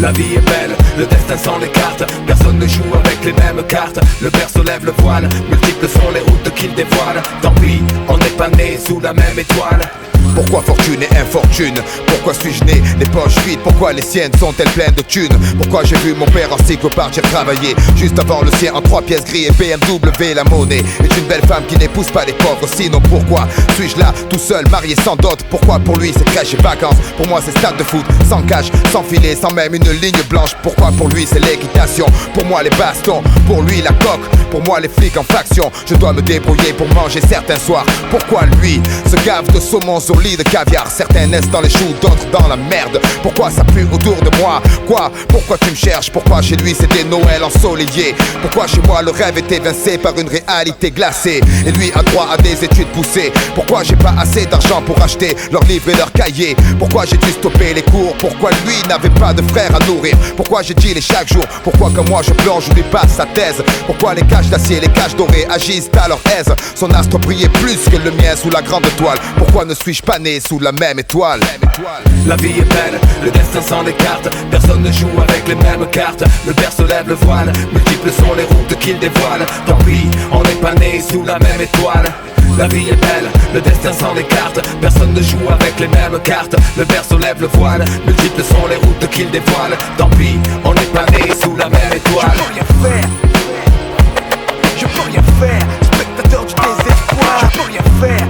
La vie est belle, le destin s'en écarte. Personne ne joue avec les mêmes cartes. Le berceau lève le voile, multiples sont les routes qu'il dévoile. Tant pis, on n'est pas né sous la même étoile. Pourquoi fortune et infortune? Pourquoi suis-je né les poches vides? Pourquoi les siennes sont-elles pleines de thunes? Pourquoi j'ai vu mon père en cycle partir travailler juste avant le sien en 3 pièces gris et BMW? La monnaie est une belle femme qui n'épouse pas les pauvres. Sinon pourquoi suis-je là tout seul, marié sans dot? Pourquoi pour lui c'est crèche et vacances? Pour moi c'est stade de foot, sans cache, sans filet, sans même une ligne blanche. Pourquoi pour lui c'est l'équitation? Pour moi les bastons, pour lui la coque. Pour moi les flics en faction. Je dois me débrouiller pour manger certains soirs. Pourquoi lui se gave de saumon sur lit de caviar? Certains naissent dans les choux, d'autres dans la merde. Pourquoi ça pue autour de moi? Quoi? Pourquoi tu me cherches? Pourquoi chez lui c'était Noël ensoleillé? Pourquoi chez moi le rêve est évincé par une réalité glacée? Et lui a droit à des études poussées. Pourquoi j'ai pas assez d'argent pour acheter leurs livres et leurs cahiers? Pourquoi j'ai dû stopper les cours? Pourquoi lui n'avait pas de frère à nourrir? Pourquoi j'ai dit les chaque jour? Pourquoi comme moi je plonge ou lui passe sa thèse? Pourquoi les cages d'acier, les cages dorées agissent à leur aise? Son astre brillait plus que le mien sous la grande toile. Pourquoi ne suis-je pas né sous la même étoile? La vie est belle, le destin s'en écarte. Personne ne joue avec les mêmes cartes. Le berceau lève le voile, multiples sont les routes qu'il dévoile. Tant pis, on n'est pas né sous la même étoile. La vie est belle, le destin s'en écarte. Personne ne joue avec les mêmes cartes. Le berceau lève le voile, multiples sont les routes qu'il dévoile. Tant pis, on n'est pas né sous la même étoile. Je peux rien faire, je peux rien faire. Spectateur du désespoir. Je peux rien faire,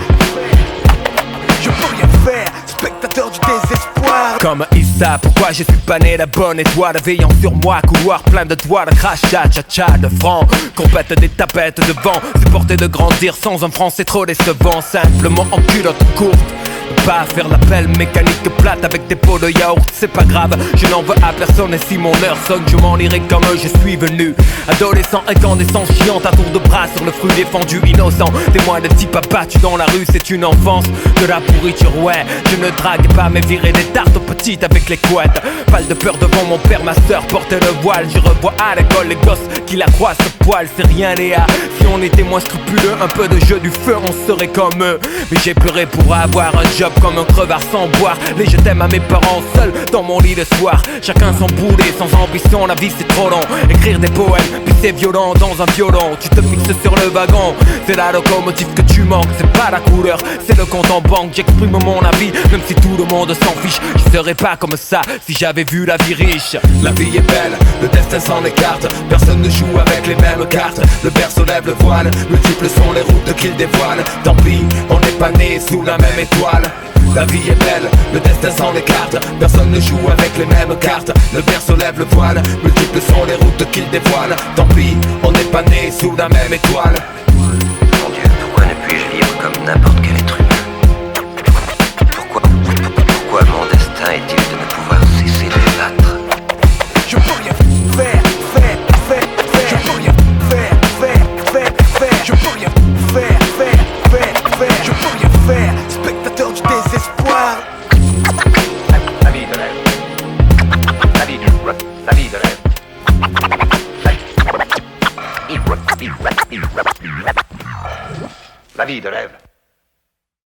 je peux rien faire. Spectateur du désespoir. Comme Issa, pourquoi je suis pas né la bonne étoile? Veillant sur moi, couloir plein de doigts, de crachat, tcha-tcha, de francs. Compète des tapettes de vent. Supporter de grandir sans un franc, c'est trop décevant. Simplement en culotte courte. Pas faire l'appel mécanique plate avec des pots de yaourt, c'est pas grave, je n'en veux à personne. Et si mon heure sonne, je m'en irai comme je suis venu. Adolescent incandescent, chiant à tour de bras sur le fruit défendu, innocent. Témoin de types abattus dans la rue, c'est une enfance de la pourriture, ouais. Je ne drague pas mais virer des tartes aux petites avec les couettes. Pas de peur devant mon père, ma soeur portait le voile. Je revois à l'école les gosses qui la croient ce poil, c'est rien Léa. Si on était moins scrupuleux, un peu de jeu du feu, on serait comme eux. Mais j'ai pleuré pour avoir un job comme un crevard sans boire. Les je t'aime à mes parents seuls dans mon lit le soir. Chacun son boulet, sans ambition, la vie c'est trop long. Écrire des poèmes, puis c'est violent dans un violon. Tu te fixes sur le wagon, c'est la locomotive que tu manques. C'est pas la couleur, c'est le compte en banque. J'exprime mon avis, même si tout le monde s'en fiche. Je serais pas comme ça si j'avais vu la vie riche. La vie est belle, le destin s'en écarte. Personne ne joue avec les mêmes cartes. Le berceau lève le voile, multiples sont les routes qu'il dévoile. Tant pis, on n'est pas né sous la même étoile. La vie est belle, le destin s'en écarte. Personne ne joue avec les mêmes cartes. Le berceau lève le voile, multiples sont les routes qu'il dévoile. Tant pis, on n'est pas né sous la même étoile. Mon Dieu, pourquoi ne puis-je vivre comme n'importe quel être humain? Pourquoi mon destin est-il de ne pouvoir cesser de me battre? Je peux rien faire, je peux rien faire, je peux rien faire, je peux rien faire. Spectateur du désespoir. La vie de rêve. La vie de rêve. La vie de rêve. La vie de rêve.